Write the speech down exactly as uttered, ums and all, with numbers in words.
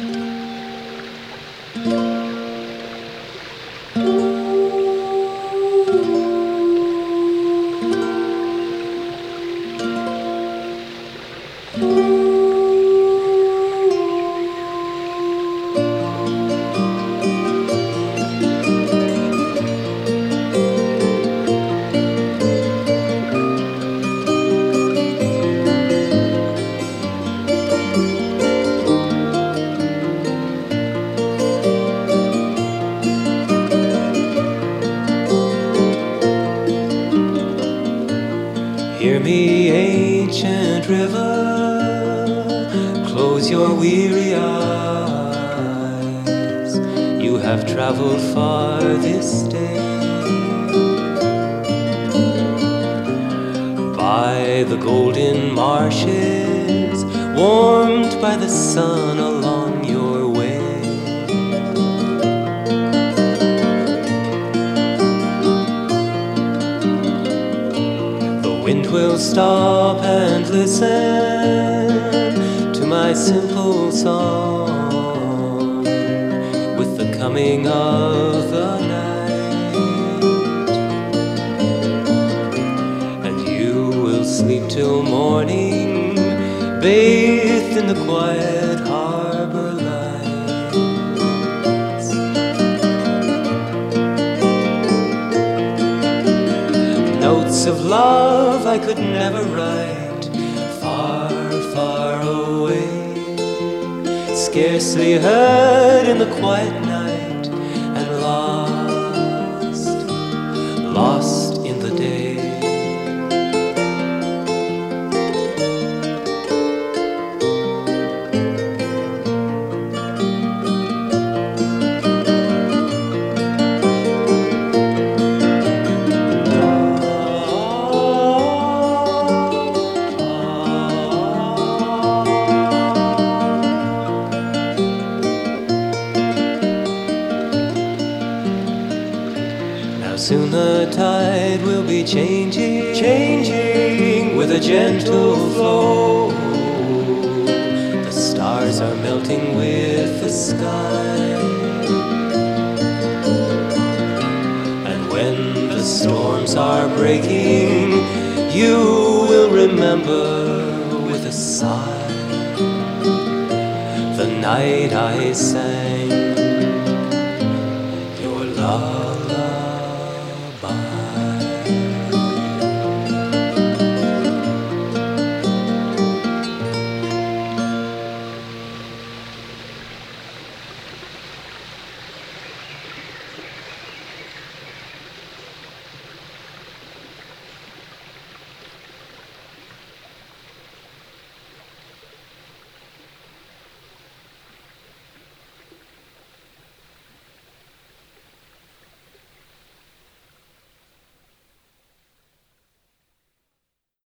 Hear me, ancient river, close your weary eyes. You have traveled far this day, by the golden marshes, warmed by the sun along your way. The wind will stop and listen to my simple song with the coming of the night, and you will sleep till morning, bathed in the quiet harbor lights. Notes of love I could never write, far, far away, scarcely heard in the quiet night, and lost, lost in the day. Soon the tide will be changing, changing with a gentle flow. The stars are melting with the sky, and when the storms are breaking, you will remember with a sigh the night I sang